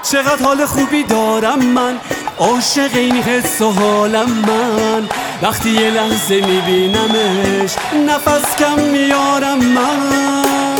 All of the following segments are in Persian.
چقدر حال خوبی دارم من، عاشق این حس و حالم من. وقتی یه لحظه میبینمش نفس کم میارم من.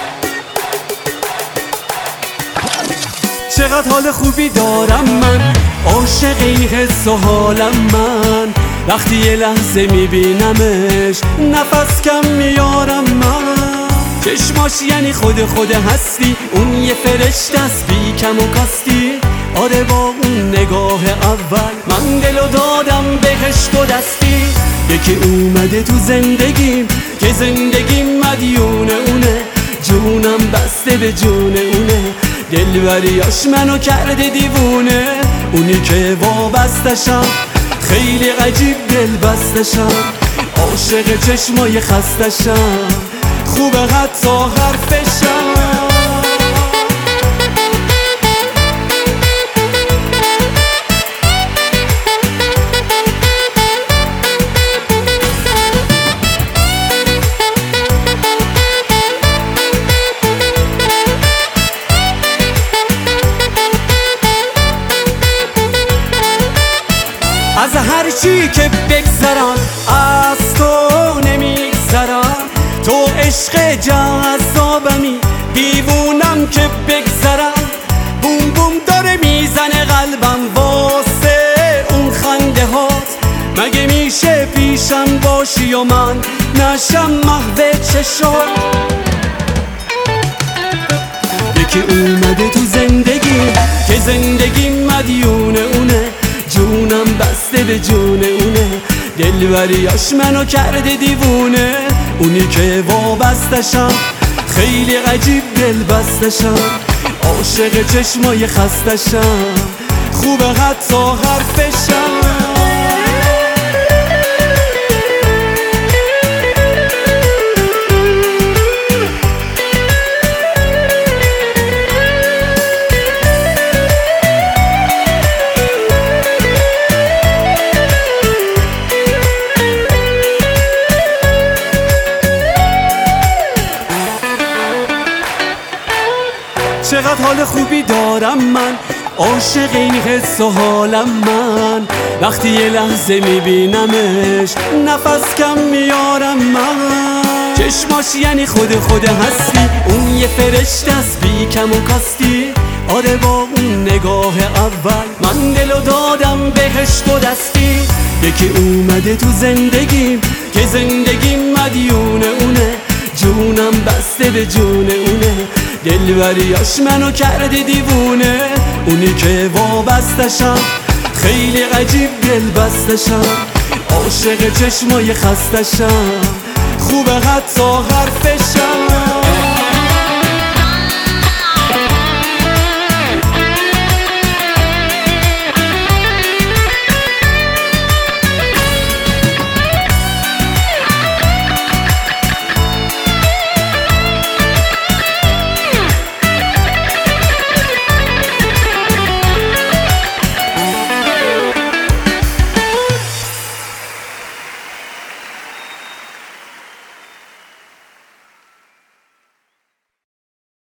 چقدر حال خوبی دارم من، عاشق این حس و حالم من. وقتی یه لحظه میبینمش نفس کم میارم من. چشماش یعنی خود هستی، اون یه فرشته است بی کم و کاستی. آره با اون نگاه اول من دلو دادم بهش دو دستی. یکی اومده تو زندگیم که زندگیم مدیون اونه، جونم بسته به جون اونه. دلبریاش منو کرده دیوونه، اونی که وابستشم خیلی عجیب دل بستشم. عاشق چشمای خستشم، خوبه حتی حرفشم. از هر چی که بگذرم از تو نمیگذرم. تو عشق جذابمی، دیوونم که بگذرم. بوم بوم داره میزنه قلبم واسه اون خنده هات. مگه میشه پیشم باشی و من نشم محو چشات؟ یکی اومده تو زندگی که زندگی مدیون اونه، جونم بسته به جون اونه. دلبریاش منو کرده دیوونه، اونی که وابستشم خیلی عجیب دل بستشم. عاشق چشمای خستشم، خوبه حتی حرفشم. چقدر حال خوبی دارم من، عاشق این حس و حالم من. وقتی یه لحظه میبینمش نفس کم میارم من. چشماش یعنی خود هستی، اون یه فرشته است بی کم و کاستی. آره با اون نگاه اول من دلو دادم بهش دو دستی. یکی اومده تو زندگیم که زندگیم مدیون اونه، جونم بسته به جون اونه. دلبریاش منو کرده دیوونه، اونی که وابستشم خیلی عجیب دل بستشم. عاشق چشمای خستشم، خوبه حتی حرفشم.